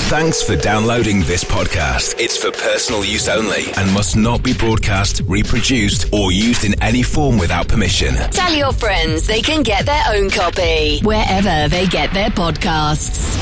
Thanks for downloading this podcast. It's for personal use only and must not be broadcast, reproduced, or used in any form without permission. Tell your friends they can get their own copy wherever they get their podcasts.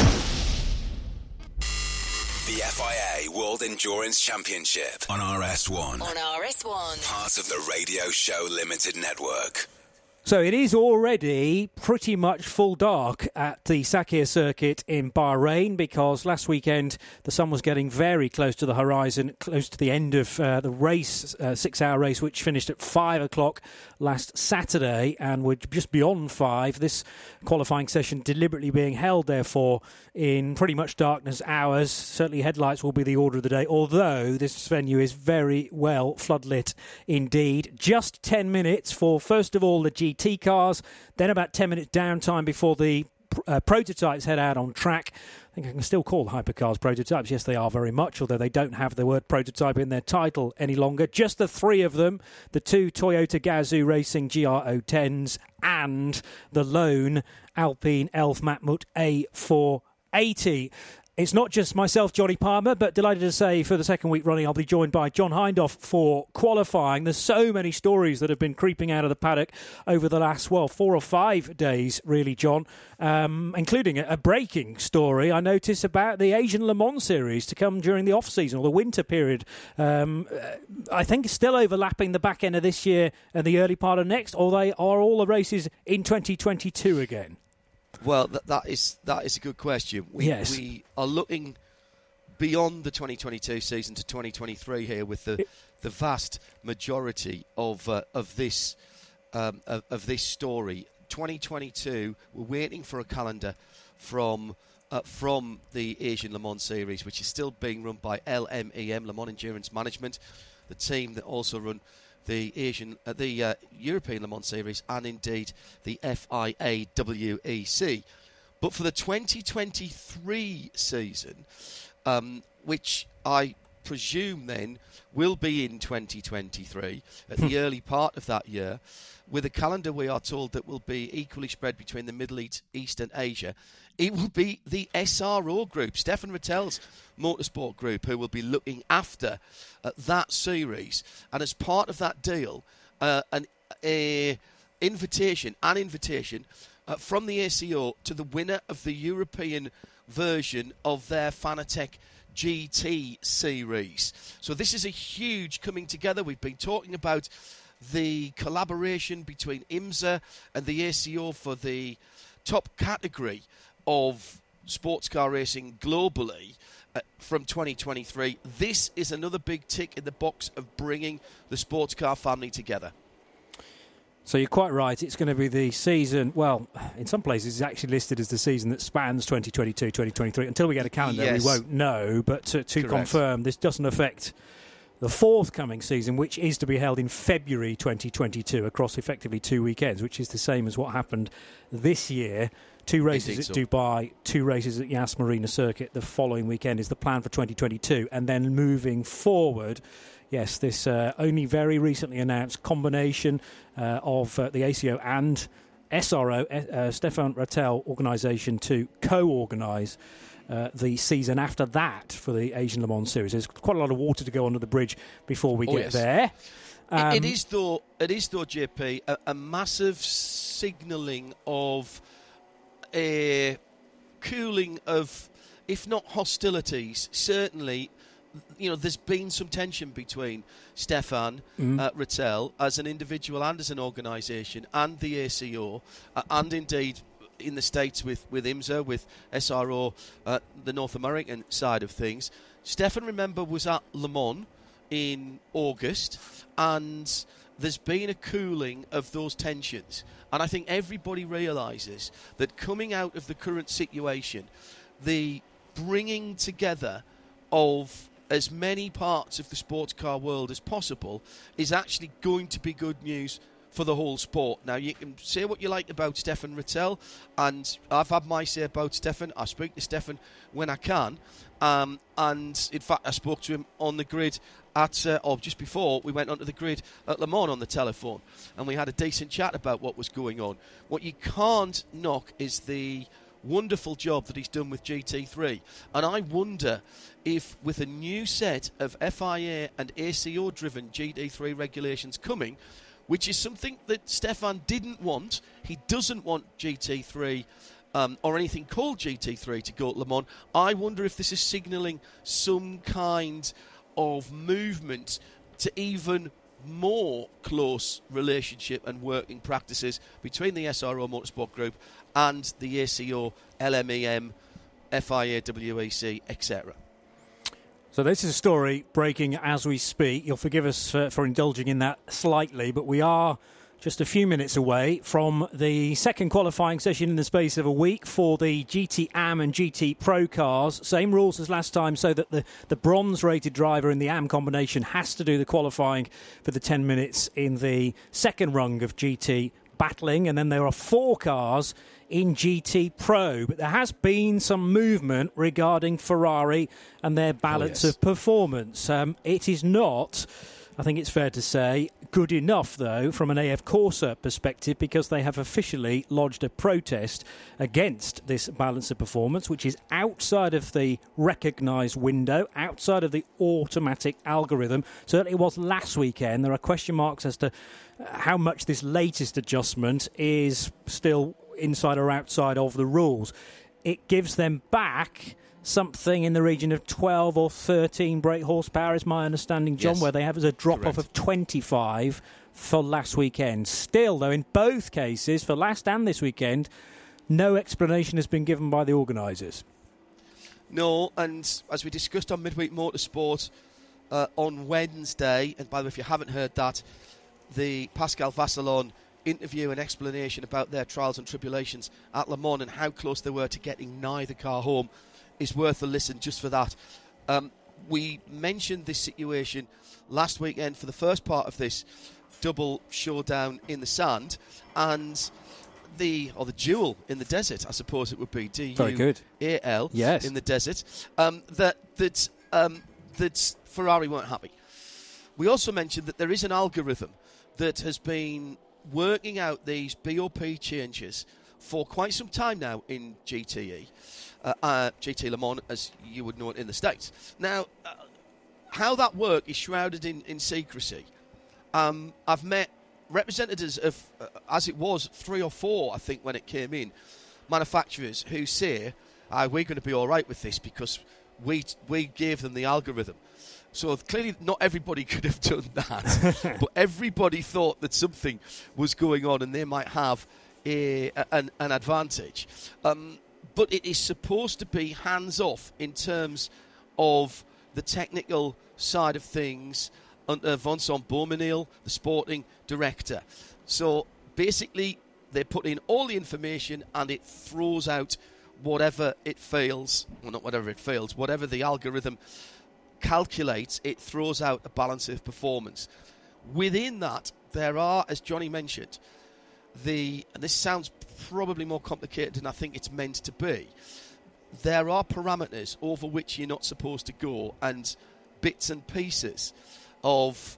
The FIA World Endurance Championship on RS1. Part of the Radio Show Limited Network. So it is already pretty much full dark at the Sakhir circuit in Bahrain, because last weekend the sun was getting very close to the horizon, close to the end of the race, 6-hour race, which finished at 5 o'clock last Saturday, and we're just beyond 5. This qualifying session deliberately being held, therefore, in pretty much darkness hours. Certainly headlights will be the order of the day, although this venue is very well floodlit indeed. Just 10 minutes for, first of all, the GT cars, then about 10 minutes downtime before the prototypes head out on track. I think I can still call the hypercars prototypes. Yes, they are very much, although they don't have the word prototype in their title any longer. Just the three of them, the two Toyota Gazoo Racing GR010s and the lone Alpine Elf Matmut A480. It's not just myself, Johnny Palmer, but delighted to say for the second week running I'll be joined by John Hindhaugh for qualifying. There's so many stories that have been creeping out of the paddock over the last, 4 or 5 days, really, John, including a breaking story I noticed about the Asian Le Mans series to come during the off-season or the winter period. I think it's still overlapping the back end of this year and the early part of next, or they are all the races in 2022 again? Well, that is a good question. We are looking beyond the 2022 season to 2023 here with the vast majority of this story. 2022, we're waiting for a calendar from the Asian Le Mans series, which is still being run by LMEM, Le Mans Endurance Management, the team that also run the European Le Mans Series, and indeed the FIA WEC. But for the 2023 season, which I presume then will be in 2023, at the early part of that year, with a calendar we are told that will be equally spread between the Middle East and Asia, it will be the SRO group, Stefan Rattel's motorsport group, who will be looking after that series. And as part of that deal, an invitation from the ACO to the winner of the European version of their Fanatec GT series. So this is a huge coming together. We've been talking about the collaboration between IMSA and the ACO for the top category of sports car racing globally from 2023. This is another big tick in the box of bringing the sports car family together. So you're quite right. It's going to be the season, well, in some places it's actually listed as the season that spans 2022, 2023. Until we get a calendar, yes, we won't know. But to correct, confirm, this doesn't affect the forthcoming season, which is to be held in February 2022 across effectively 2 weekends, which is the same as what happened this year. 2 races at Dubai, 2 races at Yas Marina Circuit the following weekend is the plan for 2022. And then moving forward, yes, this only very recently announced combination of the ACO and SRO, Stefan Rattel organisation, to co-organise the season after that for the Asian Le Mans series. There's quite a lot of water to go under the bridge before we get there. It is though, JP, a massive signalling of a cooling of, if not hostilities, certainly, there's been some tension between Stefan Rattel as an individual and as an organisation and the ACO, and indeed in the States with IMSA, with SRO, the North American side of things. Stefan, remember, was at Le Mans in August, and there's been a cooling of those tensions. And I think everybody realises that coming out of the current situation, the bringing together of as many parts of the sports car world as possible is actually going to be good news for the whole sport. Now, you can say what you like about Stefan Rattel, and I've had my say about Stefan. I speak to Stefan when I can, and in fact I spoke to him on the grid just before we went onto the grid at Le Mans on the telephone, and we had a decent chat about what was going on. What you can't knock is the wonderful job that he's done with GT3. And I wonder if, with a new set of FIA and ACO-driven GT3 regulations coming, which is something that Stefan didn't want. He doesn't want GT3 or anything called GT3 to go to Le Mans. I wonder if this is signalling some kind of movement to even more close relationship and working practices between the SRO Motorsport Group and the ACO, LMEM, FIA, WEC, etc. So this is a story breaking as we speak. You'll forgive us for indulging in that slightly, but we are just a few minutes away from the second qualifying session in the space of a week for the GT AM and GT Pro cars. Same rules as last time, so that the bronze-rated driver in the AM combination has to do the qualifying for the 10 minutes in the second rung of GT battling, and then there are 4 cars in GT Pro. But there has been some movement regarding Ferrari and their balance of performance. It is not, I think it's fair to say, good enough, though, from an AF Corsa perspective, because they have officially lodged a protest against this balance of performance, which is outside of the recognised window, outside of the automatic algorithm. Certainly it was last weekend. There are question marks as to how much this latest adjustment is still inside or outside of the rules. It gives them back something in the region of 12 or 13 brake horsepower, is my understanding, John, where they have as a drop-off of 25 for last weekend. Still, though, in both cases, for last and this weekend, no explanation has been given by the organisers. No, and as we discussed on Midweek Motorsport on Wednesday, and by the way, if you haven't heard that, the Pascal Vasselon interview and explanation about their trials and tribulations at Le Mans and how close they were to getting neither car home is worth a listen just for that. We mentioned this situation last weekend for the first part of this double showdown in the sand, and the duel in the desert, I suppose it would be, D-U-A-L, yes, in the desert, that Ferrari weren't happy. We also mentioned that there is an algorithm that has been working out these BOP changes for quite some time now in GT Le Mans, as you would know it in the States. Now, how that work is shrouded in secrecy. I've met representatives of, as it was, 3 or 4, I think, when it came in, manufacturers who say, we're going to be all right with this because we gave them the algorithm. So clearly not everybody could have done that, but everybody thought that something was going on and they might have an advantage. But it is supposed to be hands-off in terms of the technical side of things under Vincent Beaumenil, the sporting director. So basically they put in all the information and it throws out whatever it fails. Well, not whatever it fails, whatever the algorithm calculates, it throws out a balance of performance. Within that, there are, as Johnny mentioned, and this sounds probably more complicated than I think it's meant to be, there are parameters over which you're not supposed to go, and bits and pieces of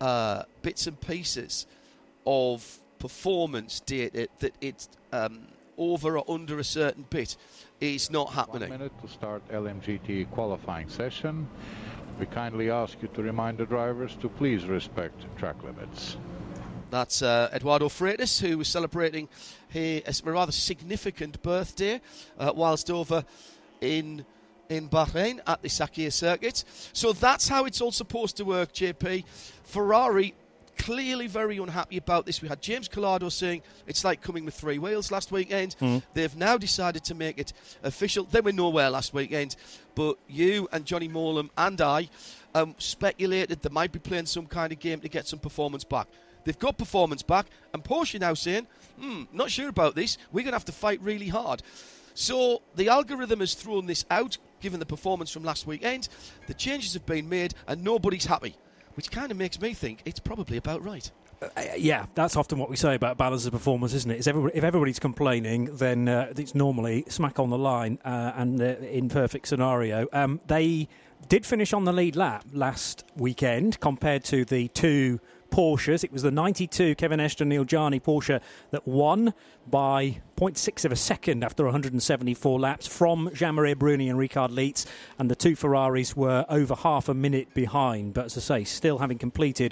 performance data that it's over or under a certain bit is not happening. 1 minute to start LMGT qualifying session. We kindly ask you to remind the drivers to please respect track limits. That's Eduardo Freitas, who was celebrating a rather significant birthday whilst over in Bahrain at the Sakhir circuit. So that's how it's all supposed to work, JP. Ferrari clearly very unhappy about this. We had James Collado saying it's like coming with 3 wheels last weekend. They've now decided to make it official. They were nowhere last weekend, but you and Johnny Molam and I speculated they might be playing some kind of game to get some performance back. They've got performance back, and Porsche now saying, not sure about this, we're going to have to fight really hard. So the algorithm has thrown this out, given the performance from last weekend. The changes have been made, and nobody's happy, which kind of makes me think it's probably about right. Yeah, that's often what we say about balance of performance, isn't it? If everybody's complaining, then it's normally smack on the line and in perfect scenario. They did finish on the lead lap last weekend compared to the 2 Porsches. It was the 92 Kevin Estre-Neil Jani Porsche that won by 0.6 of a second after 174 laps from Jean-Marie Bruni and Ricard Lietz, and the two Ferraris were over half a minute behind, but as I say, still having completed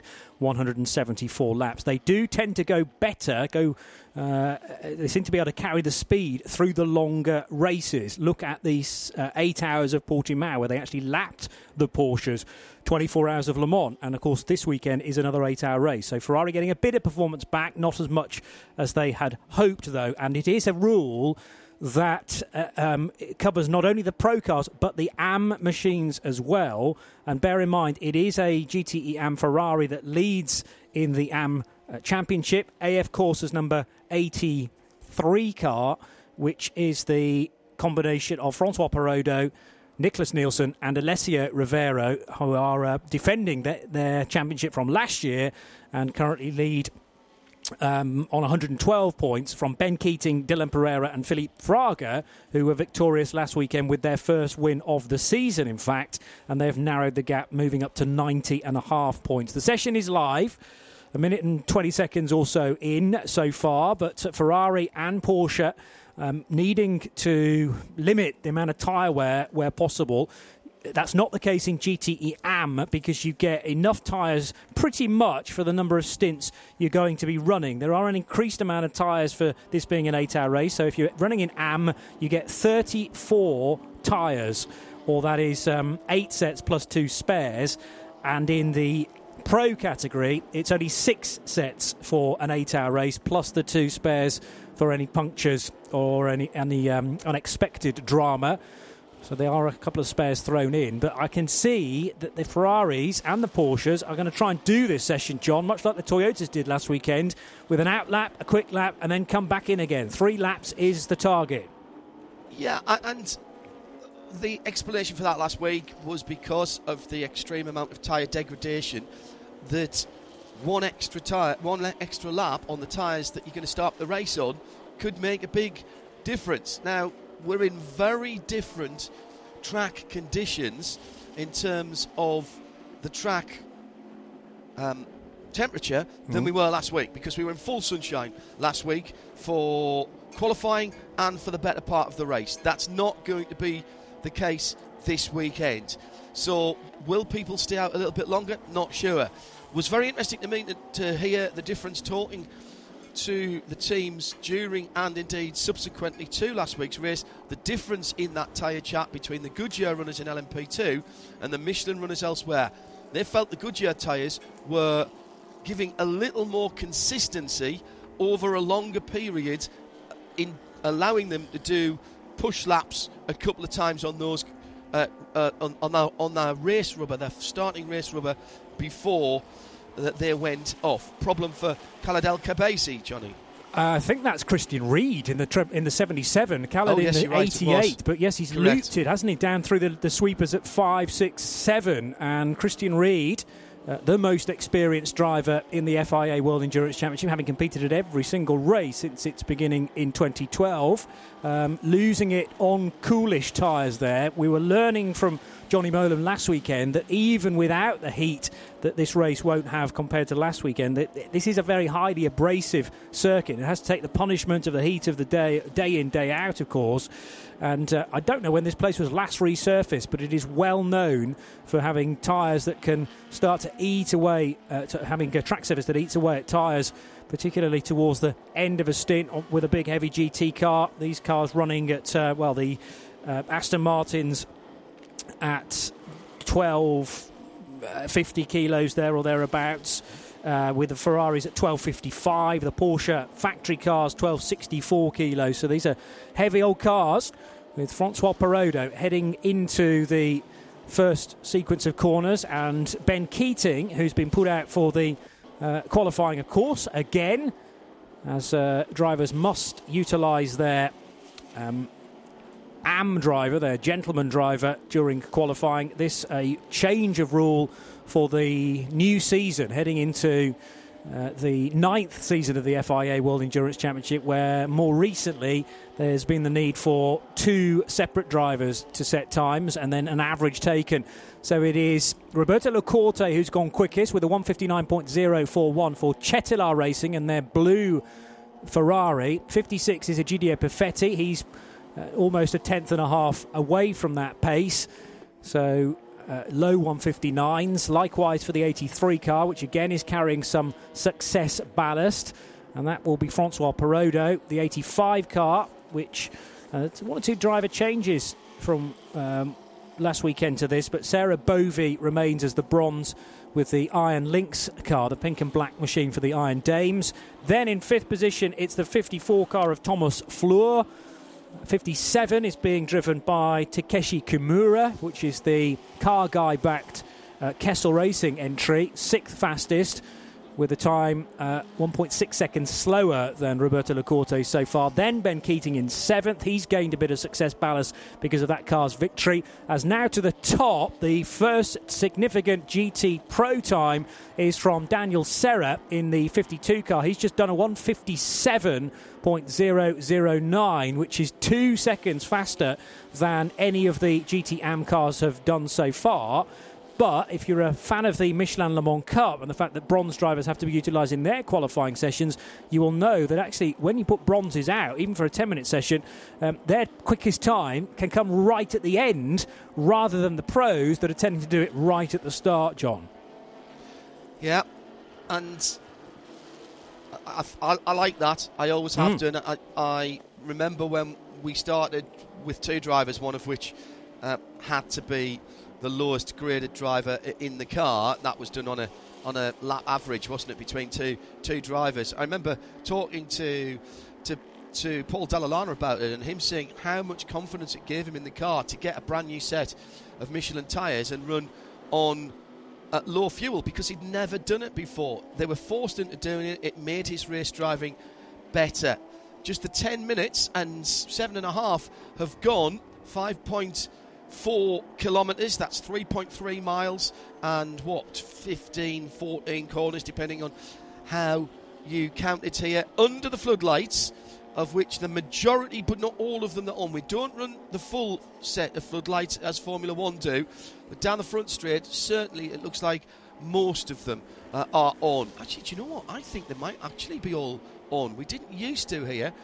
174 laps. They do tend to go better, they seem to be able to carry the speed through the longer races. Look at these 8 hours of Portimao, where they actually lapped the Porsches, 24 hours of Le Mans, and of course this weekend is another 8-hour race. So Ferrari getting a bit of performance back, not as much as they had hoped though, and it is a rule that it covers not only the Pro cars but the AM machines as well. And bear in mind, it is a GTE AM Ferrari that leads in the AM Championship. AF Corsa's number 83 car, which is the combination of François Perrodo, Nicholas Nielsen and Alessio Rivero, who are defending their championship from last year and currently lead on 112 points from Ben Keating, Dylan Pereira and Philippe Fraga, who were victorious last weekend with their first win of the season, in fact, and they've narrowed the gap, moving up to 90.5 points. The session is live, a minute and 20 seconds or so in so far, but Ferrari and Porsche needing to limit the amount of tyre wear where possible. That's not the case in GTE AM, because you get enough tyres pretty much for the number of stints you're going to be running. There are an increased amount of tyres for this being an 8-hour race. So if you're running in AM, you get 34 tyres, or that is 8 sets plus 2 spares. And in the Pro category, it's only 6 sets for an 8-hour race, plus the 2 spares for any punctures or any unexpected drama. So there are a couple of spares thrown in, but I can see that the Ferraris and the Porsches are going to try and do this session, John, much like the Toyotas did last weekend, with an out lap, a quick lap, and then come back in again. 3 laps is the target. Yeah, and the explanation for that last week was because of the extreme amount of tyre degradation, that one extra lap on the tyres that you're going to start the race on could make a big difference. Now, we're in very different track conditions in terms of the track temperature than we were last week, because we were in full sunshine last week for qualifying and for the better part of the race. That's not going to be the case this weekend. So will people stay out a little bit longer? Not sure. It was very interesting to me to hear the difference talking to the teams during and indeed subsequently to last week's race, the difference in that tyre chart between the Goodyear runners in LMP2 and the Michelin runners elsewhere. They felt the Goodyear tyres were giving a little more consistency over a longer period, in allowing them to do push laps a couple of times on those on their race rubber, their starting race rubber, before that they went off. Problem for Khaled El Khabaisi, Johnny. I think that's Christian Reed in the 77, Khaled in the 88. But yes, he's looped it, hasn't he, down through the sweepers at 5, 6, 7. And Christian Reed, the most experienced driver in the FIA World Endurance Championship, having competed at every single race since its beginning in 2012, losing it on coolish tyres there. We were learning from Johnny Molan last weekend that even without the heat that this race won't have compared to last weekend, that this is a very highly abrasive circuit. It has to take the punishment of the heat of the day in, day out, of course. And I don't know when this place was last resurfaced, but it is well known for having tyres that can start to eat away, having a track surface that eats away at tyres, particularly towards the end of a stint with a big heavy GT car. These cars running at, the Aston Martins at 1250 kilos there or thereabouts, with the Ferraris at 1255, the Porsche factory cars 1264 kilos. So these are heavy old cars, with François Perrodo heading into the first sequence of corners, and Ben Keating, who's been put out for the qualifying, of course, again, as drivers must utilise their AM driver, their gentleman driver, during qualifying. This a change of rule for the new season, heading into the 9th season of the FIA World Endurance Championship, where more recently there's been the need for 2 separate drivers to set times and then an average taken. So it is Roberto Lecorte who's gone quickest with a 1:59.041 for Cetilar Racing and their blue Ferrari. 56 is Egidio Perfetti. He's almost a tenth and a half away from that pace. So low 1:59s. Likewise for the 83 car, which again is carrying some success ballast. And that will be Francois Perrodo. The 85 car, which one or two driver changes from last weekend to this, but Sarah Bovey remains as the bronze with the Iron Lynx car, the pink and black machine for the Iron Dames. Then in 5th position, it's the 54 car of Thomas Fleur. 57 is being driven by Takeshi Kimura, which is the car guy-backed Kessel Racing entry, 6th fastest, with a time 1.6 seconds slower than Roberto Lecorte so far. Then Ben Keating in 7th. He's gained a bit of success ballast because of that car's victory. As now to the top, the first significant GT Pro time is from Daniel Serra in the 52 car. He's just done a 1:57.009, which is 2 seconds faster than any of the GT Am cars have done so far. But if you're a fan of the Michelin Le Mans Cup and the fact that bronze drivers have to be utilised in their qualifying sessions, you will know that actually when you put bronzes out, even for a 10-minute session, their quickest time can come right at the end rather than the pros that are tending to do it right at the start, John. Yeah, and I like that. I always have to. And I remember when we started with 2 drivers, one of which had to be the lowest graded driver in the car. That was done on a lap average, wasn't it, between two drivers. I remember talking to Paul Dall'Anna about it and him saying how much confidence it gave him in the car to get a brand new set of Michelin tyres and run on low fuel, because he'd never done it before. They were forced into doing it. It made his race driving better. Just the 10 minutes and 7.5 have gone 5.4 kilometres, that's 3.3 miles, and 15, 14 corners, depending on how you count it here, under the floodlights, of which the majority, but not all of them, are on. We don't run the full set of floodlights as Formula 1 do, but down the front straight, certainly it looks like most of them are on. Actually, do you know what? I think they might actually be all on. We didn't used to here,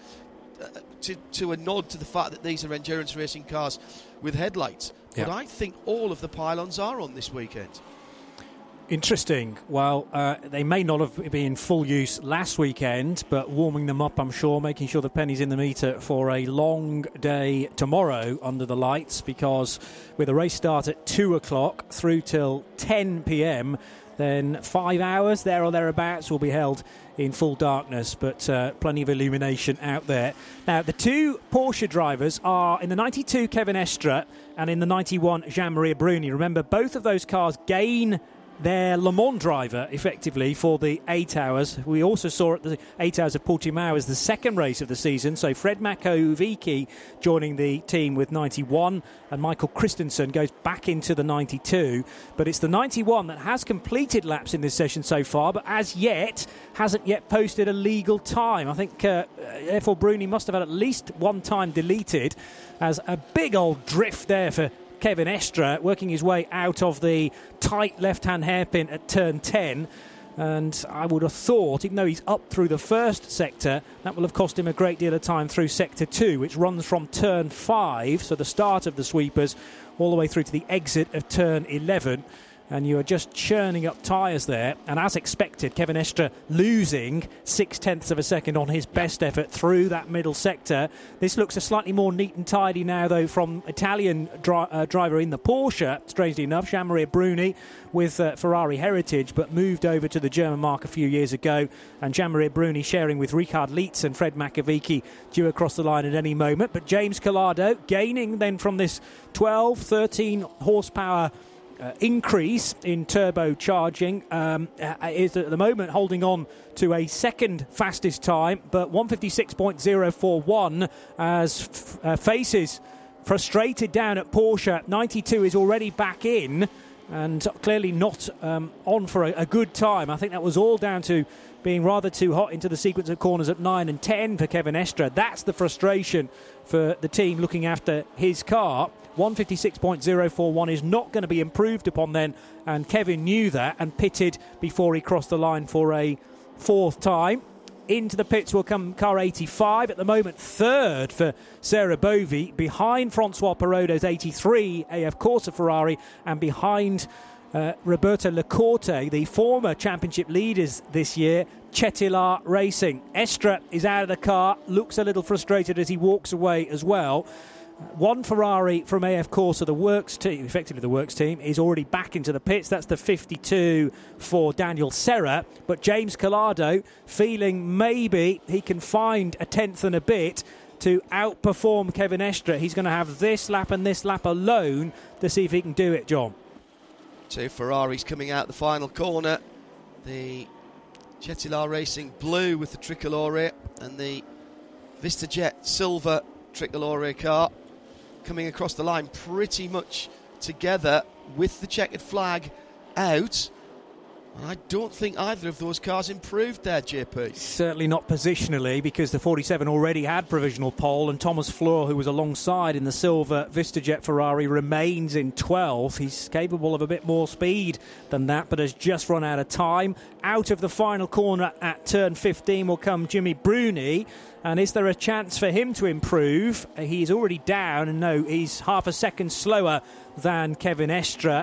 to a nod to the fact that these are endurance racing cars with headlights. But I think all of the pylons are on this weekend. Interesting. Well, they may not have been in full use last weekend, but warming them up, I'm sure, making sure the penny's in the meter for a long day tomorrow under the lights, because with a race start at 2 o'clock through till 10 p.m, then 5 hours there or thereabouts will be held in full darkness, but plenty of illumination out there. Now, the 2 Porsche drivers are in the 92 Kevin Estre and in the 91 Jean-Marie Bruni. Remember, both of those cars gain their Le Mans driver, effectively, for the 8 hours. We also saw at the 8 hours of Portimao as the second race of the season. So Fred Makovici joining the team with 91, and Michael Christensen goes back into the 92. But it's the 91 that has completed laps in this session so far, but as yet hasn't yet posted a legal time. I think therefore Bruni must have had at least one time deleted, as a big old drift there for Kevin Estre, working his way out of the tight left-hand hairpin at turn 10. And I would have thought, even though he's up through the first sector, that will have cost him a great deal of time through sector 2, which runs from turn 5, so the start of the sweepers, all the way through to the exit of turn 11. And you are just churning up tyres there. And as expected, Kevin Estre losing 0.6 of a second on his best effort through that middle sector. This looks a slightly more neat and tidy now, though, from Italian driver in the Porsche, strangely enough, Jean-Marie Bruni, with Ferrari heritage, but moved over to the German mark a few years ago. And Jean-Marie Bruni sharing with Richard Lietz and Fred Makovici due across the line at any moment. But James Collado gaining then from this 12, 13 horsepower increase in turbocharging, is at the moment holding on to a second fastest time, but 1:56.041 as faces frustrated down at Porsche. 92 is already back in and clearly not on for a good time. I think that was all down to being rather too hot into the sequence of corners at 9 and 10 for Kevin Estre. That's the frustration for the team looking after his car. 156.041 is not going to be improved upon then, and Kevin knew that and pitted before he crossed the line for a fourth time. Into the pits will come car 85, at the moment third for Sarah Bovy, behind Francois Perrodo's 83 AF Corsa Ferrari, and behind Roberto Lecorte, the former championship leaders this year, Cetilar Racing. Estre is out of the car, looks a little frustrated as he walks away as well. One Ferrari from AF Corsa, the works team, effectively the works team, is already back into the pits. That's the 52 for Daniel Serra. But James Collado feeling maybe he can find a tenth and a bit to outperform Kevin Estre. He's going to have this lap and this lap alone to see if he can do it, John. Two Ferraris coming out the final corner. The Cetilar Racing blue with the tricolore and the VistaJet silver tricolore car coming across the line pretty much together with the checkered flag out. I don't think either of those cars improved there, JP. Certainly not positionally, because the 47 already had provisional pole, and Thomas Fleur, who was alongside in the silver VistaJet Ferrari, remains in 12th. He's capable of a bit more speed than that, but has just run out of time. Out of the final corner at turn 15 will come Jimmy Bruni. And is there a chance for him to improve? He's already down, and no, he's half a second slower than Kevin Estre.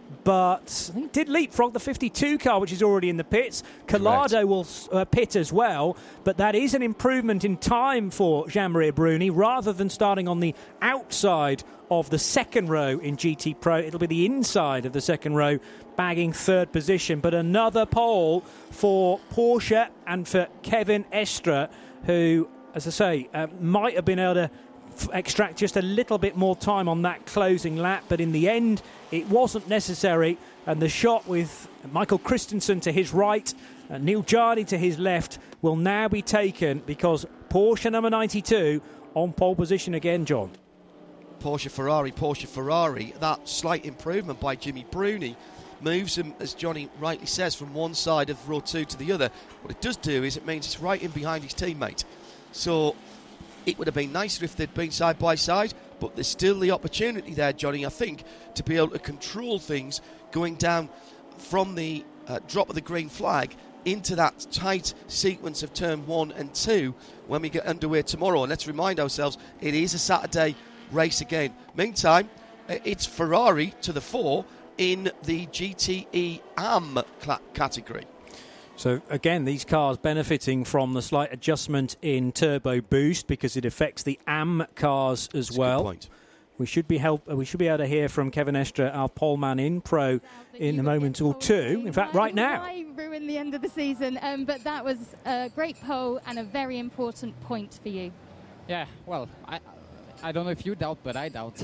But he did leapfrog the 52 car, which is already in the pits. Collado will pit as well, but that is an improvement in time for Jean-Marie Bruni. Rather than starting on the outside of the second row in GT Pro, it'll be the inside of the second row, bagging third position. But another pole for Porsche and for Kevin Estre, who, as I say, might have been able to extract just a little bit more time on that closing lap, but in the end it wasn't necessary, and the shot with Michael Christensen to his right and Neil Jardy to his left will now be taken, because Porsche number 92 on pole position again, John. Porsche Ferrari, that slight improvement by Jimmy Bruni moves him, as Johnny rightly says, from one side of row 2 to the other. What it does do is it means it's right in behind his teammate, so it would have been nicer if they'd been side by side, but there's still the opportunity there, Johnny, I think, to be able to control things going down from the drop of the green flag into that tight sequence of turn 1 and 2 when we get underway tomorrow. And let's remind ourselves, it is a Saturday race again. Meantime, it's Ferrari to the fore in the GTE AM category. So again, these cars benefiting from the slight adjustment in turbo boost, because it affects the AM cars as well. Good point. We should be able to hear from Kevin Estre, our pole man in Pro, in a moment or two. In fact, right now. I ruined the end of the season, but that was a great pole and a very important point for you. Yeah, well, I don't know if you doubt, but I doubt.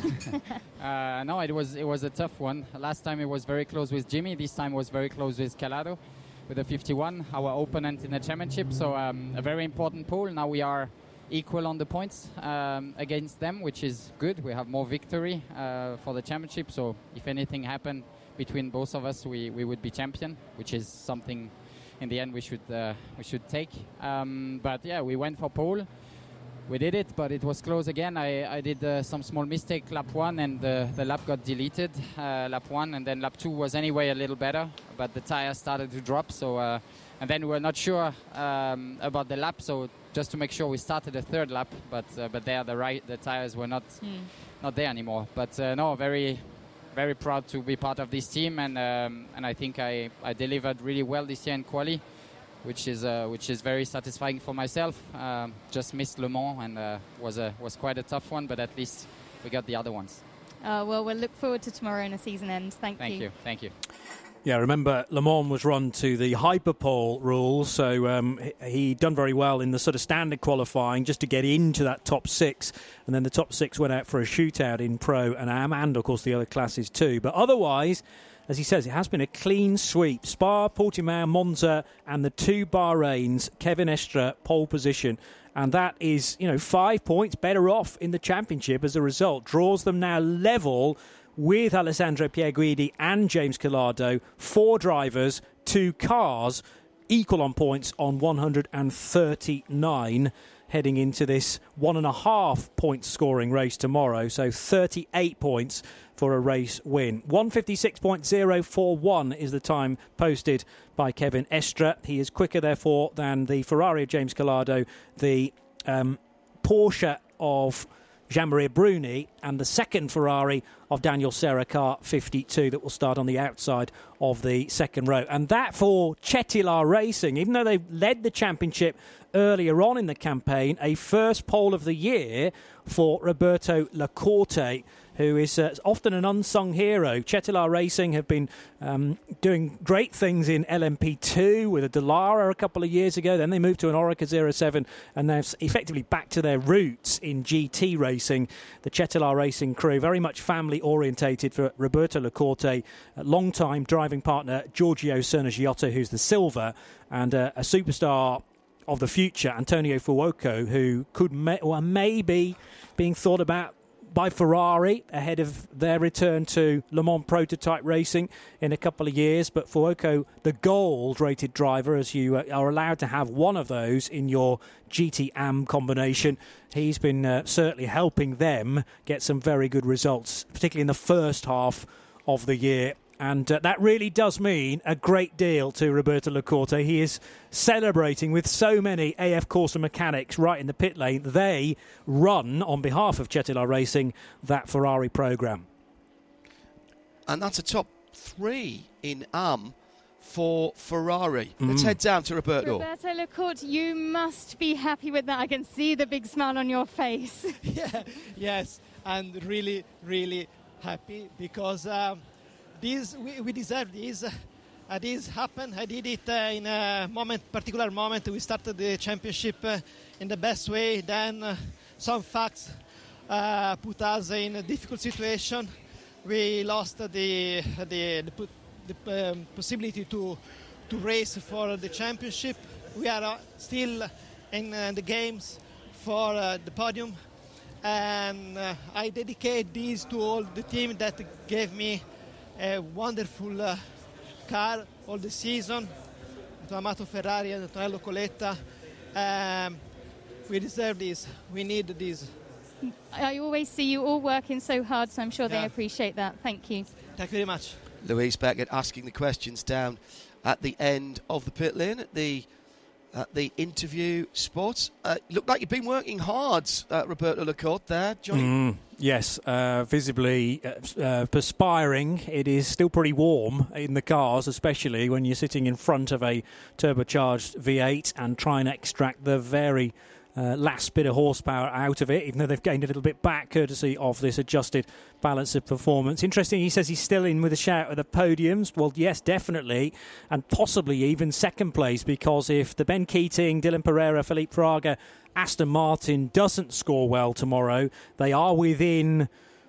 No, it was a tough one. Last time it was very close with Jimmy. This time it was very close with Collado, with the 51, our opponent in the championship. So a very important pole. Now we are equal on the points against them, which is good. We have more victory for the championship. So if anything happened between both of us, we would be champion, which is something in the end we should take. But yeah, we went for pole. We did it, but it was close again. I did some small mistake lap 1, and the lap got deleted, lap 1, and then lap 2 was anyway a little better, but the tires started to drop. So and then we were not sure about the lap, so just to make sure we started a third lap, but there the tires were not there anymore. But no, very, very proud to be part of this team, and I think I delivered really well this year in quali, which is very satisfying for myself. Just missed Le Mans, and was quite a tough one, but at least we got the other ones. Well, we'll look forward to tomorrow in a season end. Thank you. Thank you. Yeah, remember, Le Mans was run to the hyperpole rules, so he done very well in the sort of standard qualifying just to get into that top 6, and then the top 6 went out for a shootout in Pro and AM, and of course the other classes too. But otherwise, as he says, it has been a clean sweep. Spa, Portimao, Monza, and the 2 Bahrains, Kevin Estre, pole position. And that is, 5 points better off in the championship as a result. Draws them now level with Alessandro Pierguidi and James Collado, 4 drivers, 2 cars, equal on points on 139, heading into this 1.5 point scoring race tomorrow. So 38 points for a race win. 156.041 is the time posted by Kevin Estre. He is quicker, therefore, than the Ferrari of James Collado, the Porsche of Jean-Marie Bruni, and the second Ferrari of Daniel Serra, car 52, that will start on the outside of the second row. And that for Cetilar Racing, even though they led the championship earlier on in the campaign, a first pole of the year for Roberto Lacorte, who is often an unsung hero. Cetilar Racing have been doing great things in LMP2 with a Dallara a couple of years ago. Then they moved to an Oreca 07, and they're effectively back to their roots in GT racing. The Cetilar Racing crew, very much family-orientated for Roberto Lacorte, long-time driving partner Giorgio Sernagiotto, who's the silver, and a superstar of the future, Antonio Fuoco, who could may be being thought about by Ferrari ahead of their return to Le Mans prototype racing in a couple of years. But Fuoco, the gold-rated driver, as you are allowed to have one of those in your GT-AM combination, he's been certainly helping them get some very good results, particularly in the first half of the year. And that really does mean a great deal to Roberto Lacorte. He is celebrating with so many AF Corsa mechanics right in the pit lane. They run, on behalf of Cetilar Racing, that Ferrari programme. And that's a top 3 in AM for Ferrari. Let's head down to Roberto. Roberto Lacorte, you must be happy with that. I can see the big smile on your face. Yes, and really, really happy because... we deserve this. This happened. I did it in a particular moment. We started the championship in the best way. Then some facts put us in a difficult situation. We lost the possibility to race for the championship. We are still in the games for the podium, and I dedicate this to all the team that gave me a wonderful car all the season. To Amato Ferrari and Antonello Coletta. We deserve this. We need this. I always see you all working so hard, so I'm sure they appreciate that. Thank you. Thank you very much. Louise Beckett asking the questions down at the end of the pit lane at the interview spot. Looked like you've been working hard, Roberto Lacorte, there, Johnny. Yes, visibly perspiring. It is still pretty warm in the cars, especially when you're sitting in front of a turbocharged V8 and trying to extract the very last bit of horsepower out of it, even though they've gained a little bit back courtesy of this adjusted balance of performance. Interesting, he says he's still in with a shout at the podiums. Well, yes, definitely, and possibly even second place, because if the Ben Keating, Dylan Pereira, Felipe Fraga, Aston Martin doesn't score well tomorrow, they are within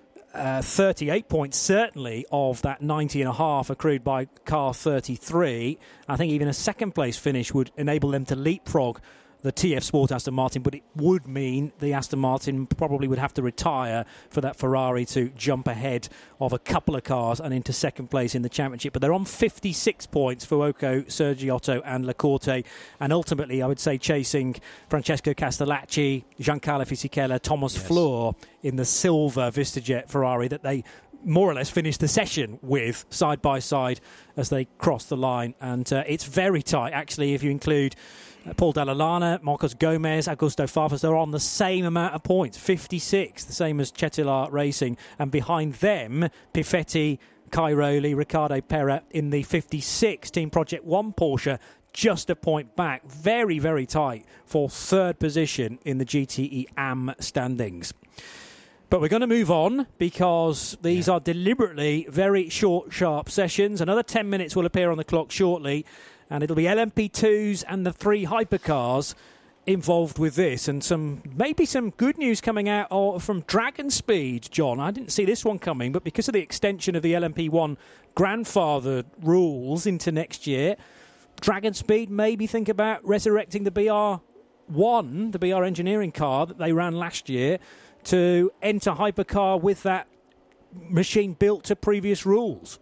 38 points, certainly, of that 90.5 accrued by car 33. I think even a second place finish would enable them to leapfrog the TF Sport Aston Martin, but it would mean the Aston Martin probably would have to retire for that Ferrari to jump ahead of a couple of cars and into second place in the championship. But they're on 56 points, Fuoco, Sergiotto and Lacorte, and ultimately I would say chasing Francesco Castellacci, Giancarlo Fisichella, Thomas Fleur in the silver VistaJet Ferrari that they more or less finished the session with, side by side as they crossed the line. And it's very tight, actually, if you include Paul Dalla Lana, Marcos Gomez, Augusto Farfus. They're on the same amount of points, 56, the same as Cetilar Racing. And behind them, Piffetti, Cairoli, Riccardo Pera in the 56. Team Project 1 Porsche just a point back. Very, very tight for third position in the GTE AM standings. But we're going to move on because these are deliberately very short, sharp sessions. Another 10 minutes will appear on the clock shortly, and it'll be LMP2s and the 3 hypercars involved with this. And maybe some good news coming out from Dragon Speed, John. I didn't see this one coming, but because of the extension of the LMP1 grandfather rules into next year, Dragon Speed maybe think about resurrecting the BR1, the BR engineering car that they ran last year, to enter hypercar with that machine built to previous rules.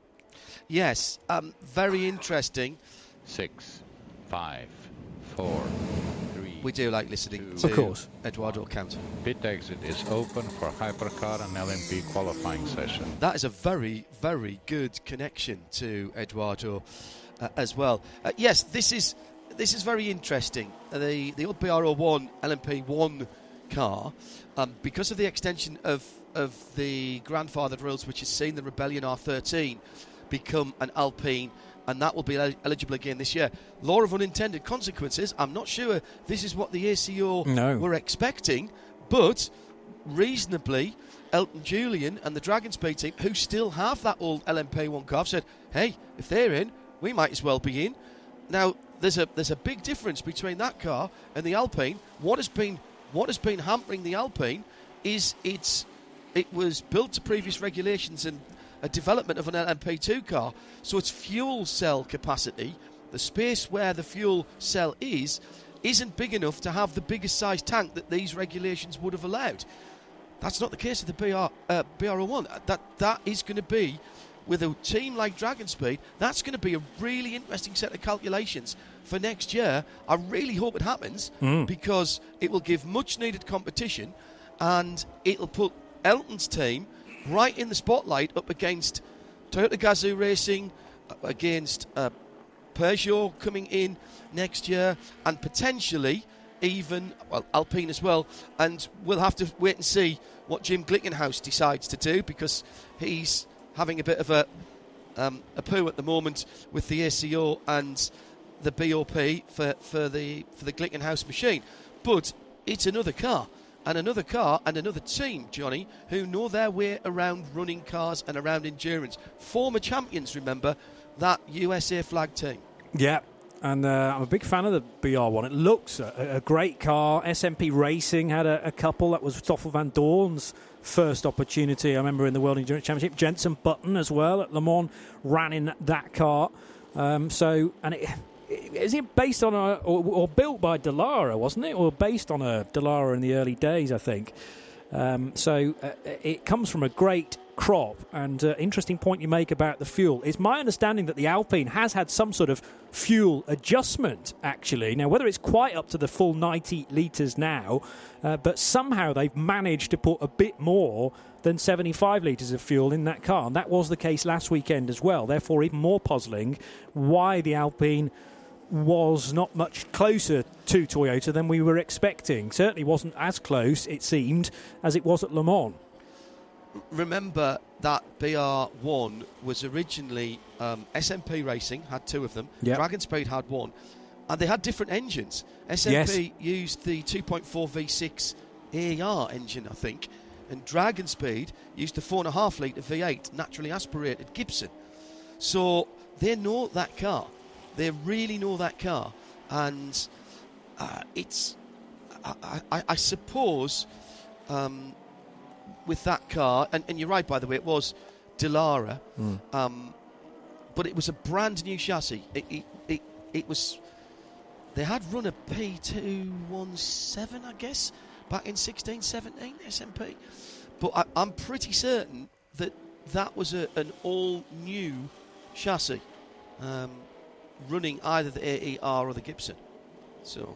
Yes, very interesting. 6, 5, 4, 3. We do like listening Of course. to Eduardo Count. Pit exit is open for hypercar and LMP qualifying session. That is a very, very good connection to Eduardo as well. Yes, this is very interesting. The old BR01 LMP1 car, because of the extension of the grandfathered rules, which has seen the Rebellion R13 become an Alpine, and that will be eligible again this year. Law of unintended consequences. I'm not sure this is what the ACO were expecting, but reasonably, Elton Julian and the Dragon Speed team, who still have that old LMP1 car, said, hey, if they're in, we might as well be in. Now, there's a big difference between that car and the Alpine. What has been hampering the Alpine is it was built to previous regulations and a development of an LMP2 car, so its fuel cell capacity, the space where the fuel cell isn't big enough to have the biggest size tank that these regulations would have allowed. That's not the case of the BR01. That is going to be, with a team like Dragon Speed, that's going to be a really interesting set of calculations for next year. I really hope it happens, because it will give much needed competition, and it'll put Elton's team right in the spotlight up against Toyota Gazoo Racing, against Peugeot coming in next year, and potentially even Alpine as well. And we'll have to wait and see what Jim Glickenhaus decides to do, because he's having a bit of a poo at the moment with the ACO and the BOP for the Glickenhaus machine. But it's another car. And another car and another team, Johnny, who know their way around running cars and around endurance. Former champions, remember, that USA flag team. Yeah, and I'm a big fan of the BR1. It looks a great car. SMP Racing had a couple. That was Stoffel van Doorn's first opportunity, I remember, in the World Endurance Championship. Jenson Button as well at Le Mans ran in that car. Is it based on or built by Dallara, wasn't it? Or based on a Dallara in the early days, I think. It comes from a great crop. And interesting point you make about the fuel. It's my understanding that the Alpine has had some sort of fuel adjustment, actually. Now, whether it's quite up to the full 90 litres now, but somehow they've managed to put a bit more than 75 litres of fuel in that car. And that was the case last weekend as well. Therefore, even more puzzling why the Alpine was not much closer to Toyota than we were expecting. Certainly wasn't as close, it seemed, as it was at Le Mans. Remember that BR1 was originally SMP Racing, had two of them. Yep. Dragon Speed had one. And they had different engines. SMP used the 2.4 V6 AR engine, I think. And Dragon Speed used the 4.5 litre V8 naturally aspirated Gibson. So they know that car. They really know that car, and it's, I suppose, with that car, and you're right, by the way, it was Dallara, but it was a brand new chassis. It was, they had run a P217, I guess, back in 16-17 SMP, but I'm pretty certain that was an all-new chassis. Running either the AER or the Gibson. So,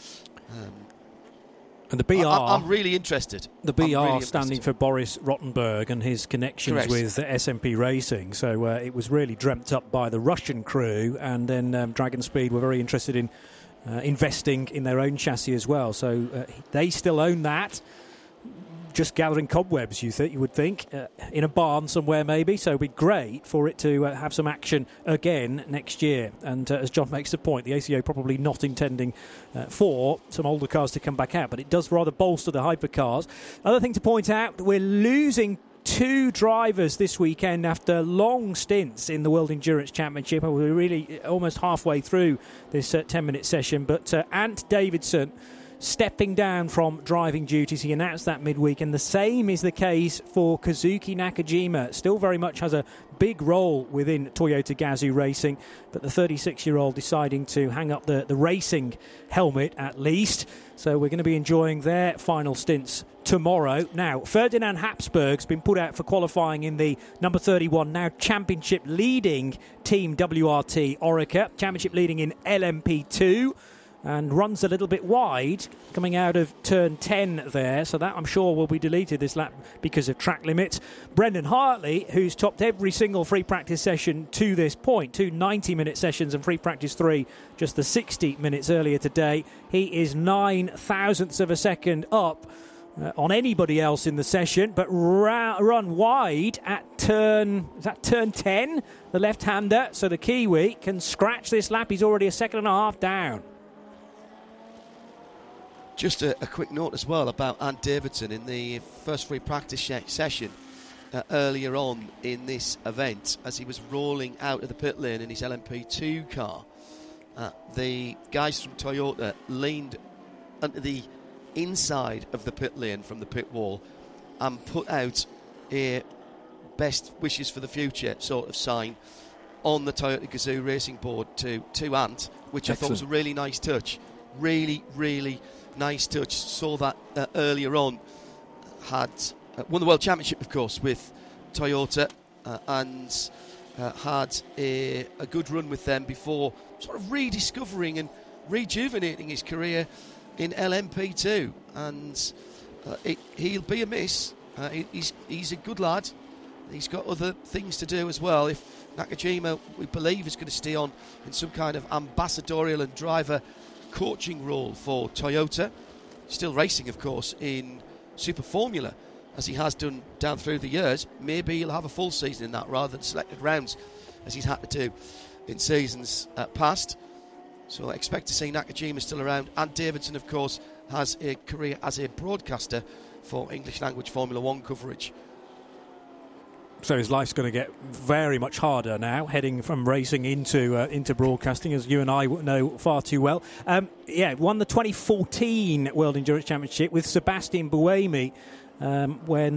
and the BR, I'm really interested. The BR standing for Boris Rottenberg and his connections with SMP Racing. So it was really dreamt up by the Russian crew, and then Dragon Speed were very interested in investing in their own chassis as well. So they still own that. Just gathering cobwebs, you would think, in a barn somewhere maybe. So it'd be great for it to have some action again next year. And as John makes the point, the ACO probably not intending for some older cars to come back out, but it does rather bolster the hypercars. Other thing to point out, we're losing two drivers this weekend after long stints in the World Endurance Championship. We're really almost halfway through this 10-minute session, but Ant Davidson stepping down from driving duties. He announced that midweek, and the same is the case for Kazuki Nakajima. Still very much has a big role within Toyota Gazoo Racing, but the 36-year-old deciding to hang up the racing helmet at least. So we're going to be enjoying their final stints tomorrow. Now, Ferdinand Habsburg's been put out for qualifying in the number 31, now championship leading team WRT Orica, championship leading in LMP2, and runs a little bit wide coming out of turn 10 there, so that I'm sure will be deleted this lap because of track limits. Brendan Hartley, who's topped every single free practice session to this point, 2 90-minute sessions and free practice 3 just the 60 minutes earlier today, he is 0.009 of a second up on anybody else in the session, but run wide at turn 10, the left-hander, so the Kiwi can scratch this lap. He's already a second and a half down. Just a quick note as well about Ant Davidson in the first free practice session earlier on in this event, as he was rolling out of the pit lane in his LMP2 car. The guys from Toyota leaned under the inside of the pit lane from the pit wall and put out a best wishes for the future sort of sign on the Toyota Gazoo Racing board to Ant, which I thought was a really nice touch. Really, really nice touch. Saw that earlier on. Had won the World Championship, of course, with Toyota and had a good run with them before sort of rediscovering and rejuvenating his career in LMP2. And he'll be a miss. He's a good lad. He's got other things to do as well. If Nakajima, we believe, is going to stay on in some kind of ambassadorial and driver coaching role for Toyota, still racing of course in Super Formula as he has done down through the years, maybe he'll have a full season in that rather than selected rounds as he's had to do in seasons past. So I expect to see Nakajima still around. And Davidson of course has a career as a broadcaster for English language Formula 1 coverage. So his life's going to get very much harder now, heading from racing into broadcasting, as you and I know far too well. Won the 2014 World Endurance Championship with Sebastian Buemi when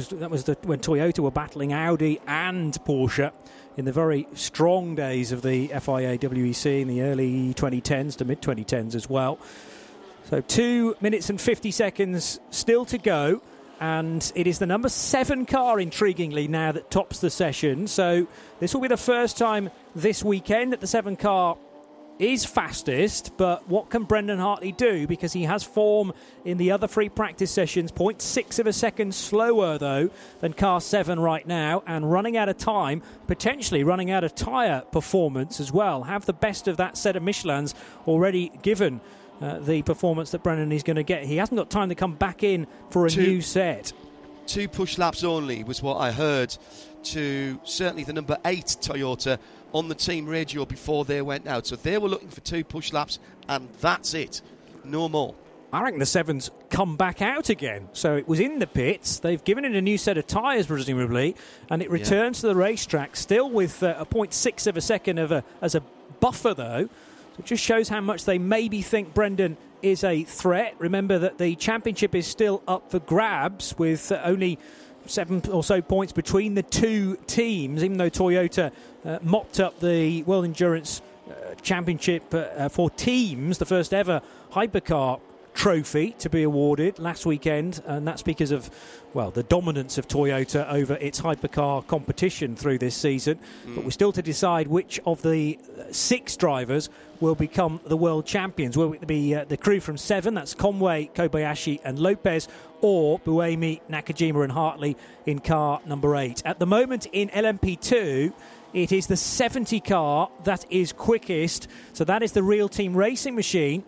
Toyota were battling Audi and Porsche in the very strong days of the FIA WEC in the early 2010s to mid 2010s as well. So 2 minutes and 50 seconds still to go. And it is the number 7 car, intriguingly, now that tops the session. So this will be the first time this weekend that the 7 car is fastest. But what can Brendan Hartley do? Because he has form in the other free practice sessions. 0.6 of a second slower, though, than car 7 right now. And running out of time, potentially running out of tyre performance as well. Have the best of that set of Michelins already given the performance that Brendan is going to get. He hasn't got time to come back in for a new set. 2 push laps only was what I heard to certainly the number 8 Toyota on the team radio before they went out. So they were looking for 2 push laps and that's it. No more. I reckon the 7's come back out again. So it was in the pits. They've given it a new set of tyres, presumably, and it returns to the racetrack, still with a 0.6 of a second as a buffer, though. It just shows how much they maybe think Brendan is a threat. Remember that the championship is still up for grabs with only 7 or so points between the 2 teams, even though Toyota mopped up the World Endurance Championship for teams, the first ever hypercar trophy to be awarded last weekend, and that's because of, well, the dominance of Toyota over its hypercar competition through this season. But we're still to decide which of the 6 drivers will become the world champions. Will it be the crew from 7, that's Conway, Kobayashi and Lopez, or Buemi, Nakajima and Hartley in car number 8? At the moment in LMP2, it is the 70 car that is quickest, so that is the Real Team Racing machine.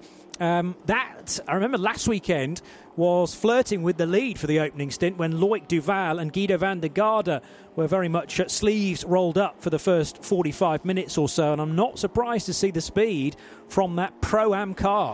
That, I remember last weekend, was flirting with the lead for the opening stint when Loic Duval and Guido van der Garde were very much at sleeves rolled up for the first 45 minutes or so, and I'm not surprised to see the speed from that Pro-Am car.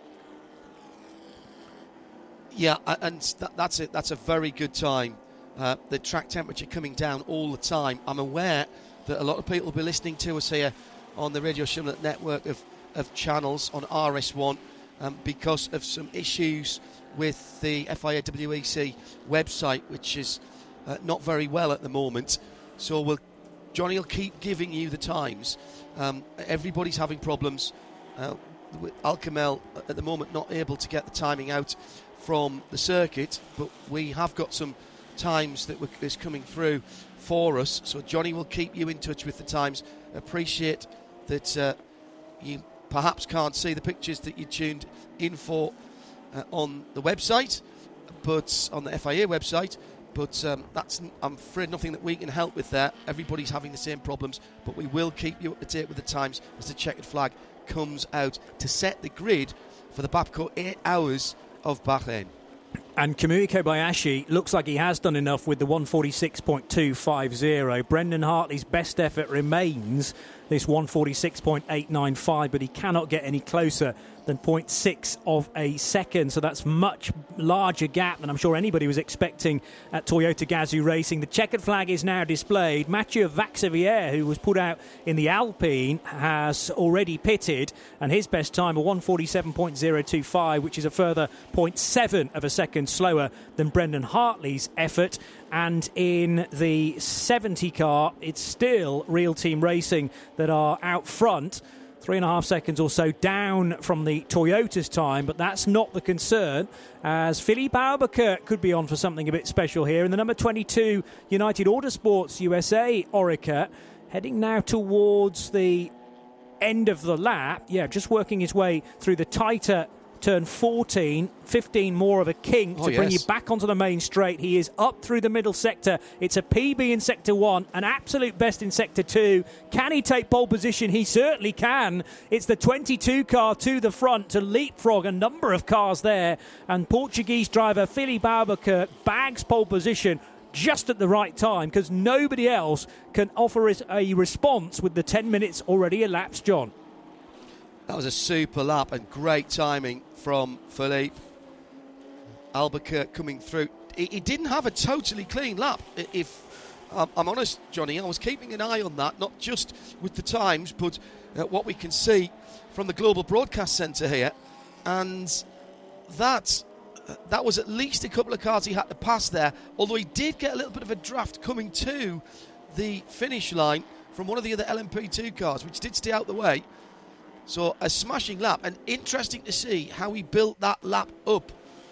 Yeah, and that's it. That's a very good time. The track temperature coming down all the time. I'm aware that a lot of people will be listening to us here on the Radio Shimlet network of channels on RS1 because of some issues with the FIA WEC website, which is not very well at the moment. So Johnny will keep giving you the times. Everybody's having problems. Al Kamel at the moment not able to get the timing out from the circuit, but we have got some times that is coming through for us. So Johnny will keep you in touch with the times. Appreciate that you perhaps can't see the pictures that you tuned in for on the website, but on the FIA website. But that's, I'm afraid, nothing that we can help with there. Everybody's having the same problems, but we will keep you up to date with the times as the checkered flag comes out to set the grid for the Bapco 8 hours of Bahrain. And Kamui Kobayashi looks like he has done enough with the 146.250. Brendan Hartley's best effort remains this 146.895, but he cannot get any closer than 0.6 of a second. So that's much larger gap than I'm sure anybody was expecting at Toyota Gazoo Racing. The checkered flag is now displayed. Mathieu Vaxivière, who was put out in the Alpine, has already pitted, and his best time, a 147.025, which is a further 0.7 of a second slower than Brendan Hartley's effort. And in the 70 car, it's still Real Team Racing that are out front, 3.5 seconds or so down from the Toyota's time, but that's not the concern, as Philippe Albuquerque could be on for something a bit special here. And the number 22 United Autosports USA, Orica, heading now towards the end of the lap. Yeah, just working his way through the tighter turn 14, 15 more of a kink to bring you back onto the main straight. He is up through the middle sector. It's a PB in sector 1, an absolute best in sector 2. Can he take pole position? He certainly can. It's the 22 car to the front to leapfrog a number of cars there, and Portuguese driver Philippe Albuquerque bags pole position just at the right time, because nobody else can offer us a response with the 10 minutes already elapsed, John. That was a super lap and great timing from Philippe Albuquerque coming through. He didn't have a totally clean lap. If I'm honest, Johnny, I was keeping an eye on that, not just with the times, but what we can see from the Global Broadcast Centre here. And that was at least a couple of cars he had to pass there, although he did get a little bit of a draft coming to the finish line from one of the other LMP2 cars, which did stay out the way. So a smashing lap, and interesting to see how he built that lap up.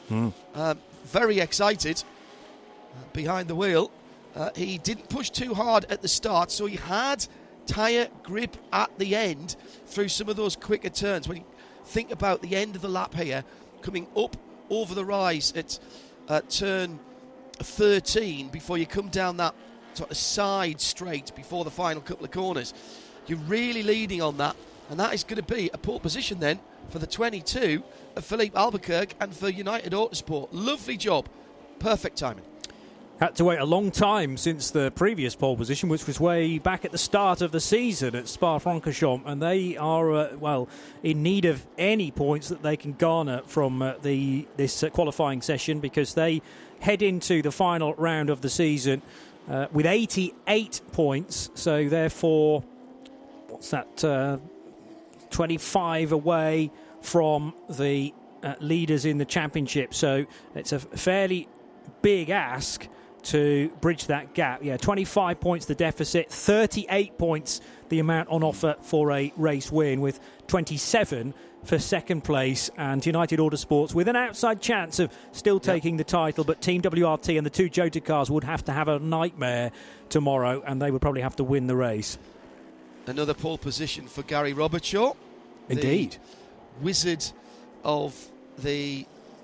Very excited behind the wheel. He didn't push too hard at the start, so he had tyre grip at the end through some of those quicker turns. When you think about the end of the lap here, coming up over the rise at turn 13, before you come down that sort of side straight before the final couple of corners, you're really leading on that. And that is going to be a pole position then for the 22 of Philippe Albuquerque and for United Autosport. Lovely job. Perfect timing. Had to wait a long time since the previous pole position, which was way back at the start of the season at Spa-Francorchamps. And they are, in need of any points that they can garner from this qualifying session, because they head into the final round of the season with 88 points. So therefore, what's that... 25 away from the leaders in the championship. So it's a fairly big ask to bridge that gap. 25 points the deficit, 38 points the amount on offer for a race win, with 27 for second place, and United Autosports with an outside chance of still taking the title. But Team WRT and the two Jota cars would have to have a nightmare tomorrow, and they would probably have to win the race. Another pole position for Gary Robertshaw. Indeed. The wizard of the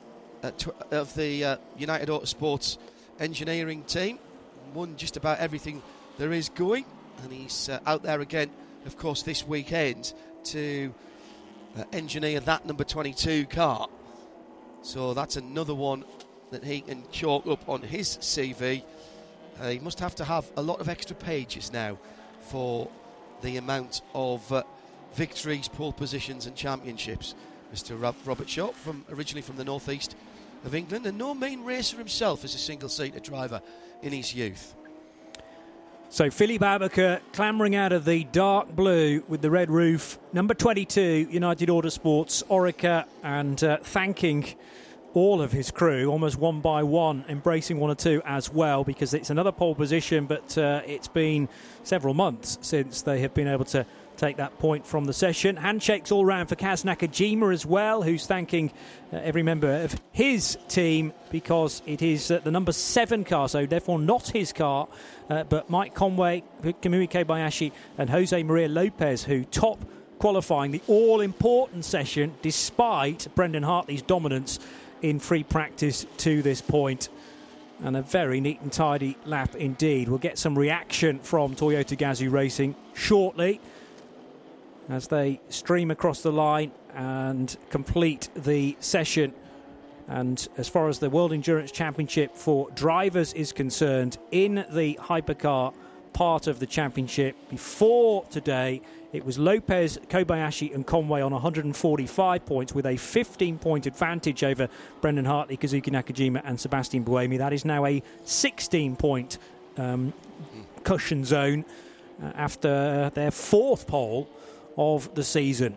United Autosports engineering team. Won just about everything there is going. And he's out there again, of course, this weekend to engineer that number 22 car. So that's another one that he can chalk up on his CV. He must have to have a lot of extra pages now for the amount of victories, pole positions and championships. Mr. Robertshaw, originally from the northeast of England, and no mean racer himself as a single-seater driver in his youth. So Philippe Abaka clambering out of the dark blue with the red roof. Number 22, United Autosports, Orica, and thanking all of his crew, almost one by one, embracing one or two as well, because it's another pole position, but it's been several months since they have been able to take that point from the session. Handshakes all round for Kaz Nakajima as well, who's thanking every member of his team, because it is the number 7 car, so therefore not his car, but Mike Conway, Kamui Kobayashi and Jose Maria Lopez, who top qualifying the all-important session despite Brendan Hartley's dominance in free practice to this point. And a very neat and tidy lap indeed. We'll get some reaction from Toyota Gazoo Racing shortly as they stream across the line and complete the session. And as far as the World Endurance Championship for drivers is concerned, in the hypercar part of the championship before today, it was Lopez, Kobayashi and Conway on 145 points with a 15-point advantage over Brendan Hartley, Kazuki Nakajima and Sebastian Buemi. That is now a 16-point cushion zone after their 4th pole of the season.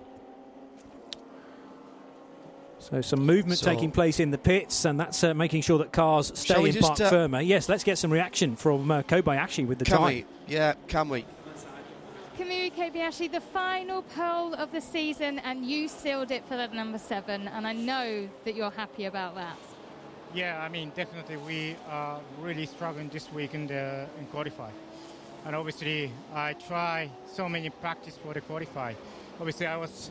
So some movement taking place in the pits, and that's making sure that cars stay in park firmer. Yes, let's get some reaction from Kobayashi with the time. Can we? Kamui Kobayashi, the final pole of the season, and you sealed it for that number 7, and I know that you're happy about that. Yeah, I mean, definitely we are really struggling this week in qualify. And obviously, I try so many practice for the qualify. Obviously,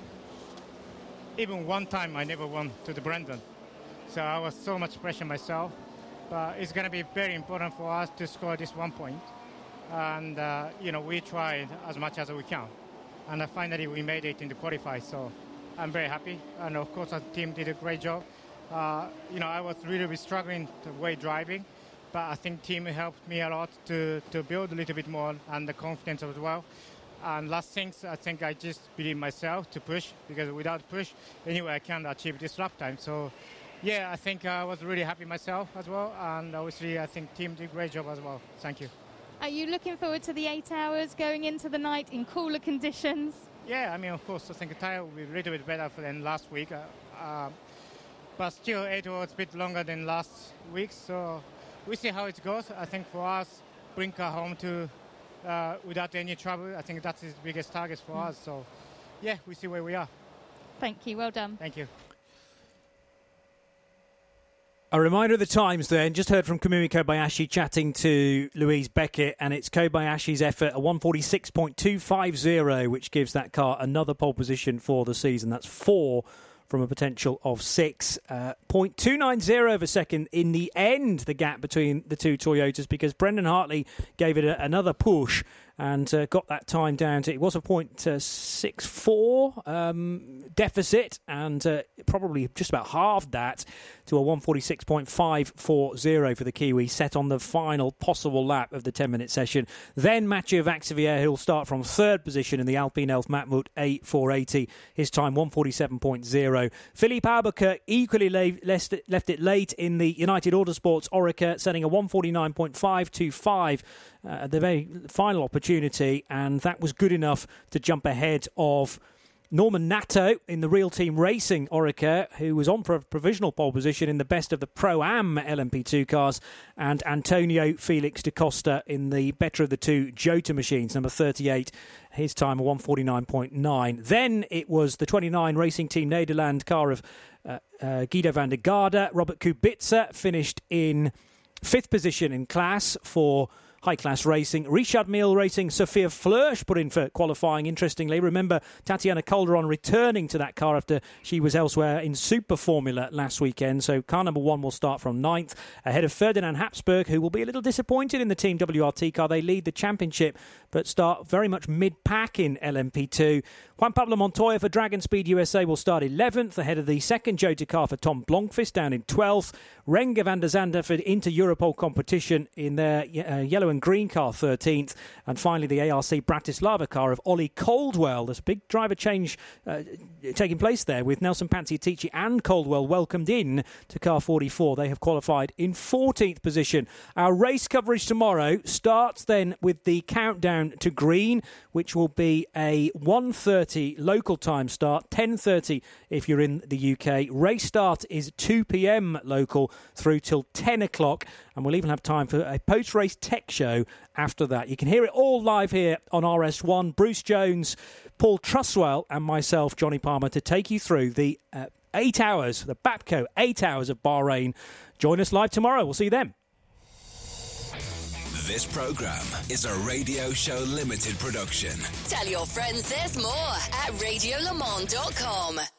even one time I never won to the Brendan. So I was so much pressure myself. But it's going to be very important for us to score this 1 point. And, we tried as much as we can. And finally, we made it in the qualify. So I'm very happy. And, of course, our team did a great job. I was really struggling the way driving. But I think team helped me a lot to build a little bit more and the confidence as well. And last things, I think I just believe myself to push, because without push, anyway, I can't achieve this lap time. So, yeah, I think I was really happy myself as well. And obviously, I think team did a great job as well. Thank you. Are you looking forward to the 8 hours going into the night in cooler conditions? Yeah, I mean, of course, I think the tire will be a little bit better than last week. But still, 8 hours a bit longer than last week. So we see how it goes. I think for us, bring car home to without any trouble. I think that's the biggest target for us. So, yeah, we see where we are. Thank you. Well done. Thank you. A reminder of the times then. Just heard from Kamui Kobayashi chatting to Louise Beckett, and it's Kobayashi's effort, a 146.250, which gives that car another pole position for the season. That's 4 from a potential of 6. 0.290 of a second in the end, the gap between the two Toyotas, because Brendan Hartley gave it another push and got that time down to, it was a 0.64 deficit, and probably just about halved that to a 146.540 for the Kiwi, set on the final possible lap of the 10-minute session. Then Mathieu Vaxivière, who'll start from 3rd position in the Alpine Elf Matmut A480, his time 147.0. Philippe Abaka equally left it late in the United Autosports Orica, setting a 149.525 at the very final opportunity, and that was good enough to jump ahead of Norman Nato in the Real Team Racing Orica, who was on for a provisional pole position in the best of the Pro-Am LMP2 cars, and Antonio Felix da Costa in the better of the two Jota machines, number 38, his time 149.9. Then it was the 29 Racing Team Nederland car of Guido van der Garde. Robert Kubica finished in 5th position in class for high-class racing. Richard Mille Racing, Sophia Flörsch put in for qualifying, interestingly. Remember, Tatiana Calderon returning to that car after she was elsewhere in Super Formula last weekend. So car number 1 will start from 9th, ahead of Ferdinand Habsburg, who will be a little disappointed in the Team WRT car. They lead the championship, but start very much mid-pack in LMP2. Juan Pablo Montoya for Dragon Speed USA will start 11th, ahead of the second Jota car for Tom Blomqvist down in 12th. Renger van der Zande for Inter Europol competition in their yellow Pato and Green car 13th. And finally, the ARC Bratislava car of Ollie Caldwell. There's a big driver change taking place there with Nelson Pantiatici and Caldwell welcomed in to car 44. They have qualified in 14th position. Our race coverage tomorrow starts then with the countdown to Green, which will be a 1:30 local time start, 10:30 if you're in the UK. Race start is 2 p.m. local through till 10 o'clock, and we'll even have time for a post-race tech show after that. You can hear it all live here on RS1. Bruce Jones, Paul Truswell and myself, Johnny Palmer, to take you through the 8 hours, the Bapco 8 hours of Bahrain. Join us live tomorrow. We'll see you then. This programme is a Radio Show Limited production. Tell your friends there's more at radiolemans.com.